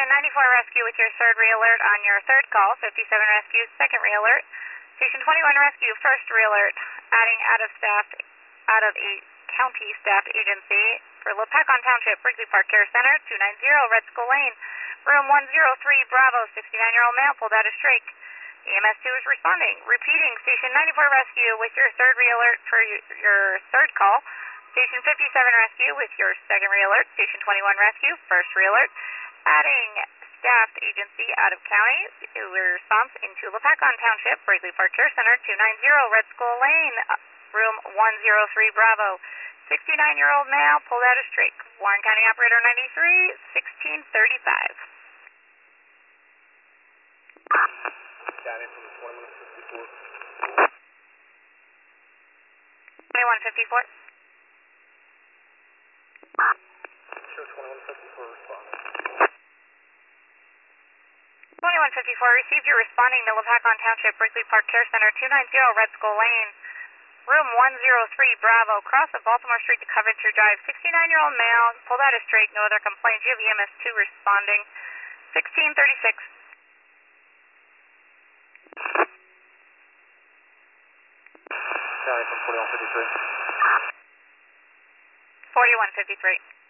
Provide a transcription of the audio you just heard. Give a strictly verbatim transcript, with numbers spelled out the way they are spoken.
Station ninety-four Rescue with your third re-alert on your third call. fifty-seven Rescue, second re-alert. Station twenty-one Rescue, first re-alert. Adding out of staff, out of a county staff agency for Lopakon Township, Briggsy Park Care Center, two ninety Red Skull Lane. Room one oh three, Bravo, sixty-nine-year-old male pulled out of Strake. E M S two is responding. Repeating, Station ninety-four Rescue with your third re-alert for your third call. Station fifty-seven Rescue with your second re-alert. Station twenty-one Rescue, first re-alert. Adding staff agency out of county. Response into Lopakon Township, Briggsy Park Care Center, two ninety Red Skull Lane. Room one oh three, Bravo. sixty-nine-year-old male pulled out of Strake. Warren County Operator ninety-three, sixteen thirty-five. County from twenty-one fifty-four. twenty-one fifty-four. Show twenty-one fifty-four responding. twenty-one fifty-four, received your responding to Lopakon Township, Briggsy Park Care Center, two ninety Red Skull Lane. Room one oh three, Bravo, cross of Baltimore Street to Coventry Drive. sixty-nine-year-old male, pulled out of Strake, no other complaints. You have E M S two responding. sixteen thirty-six. County from forty-one fifty-three. forty-one fifty-three.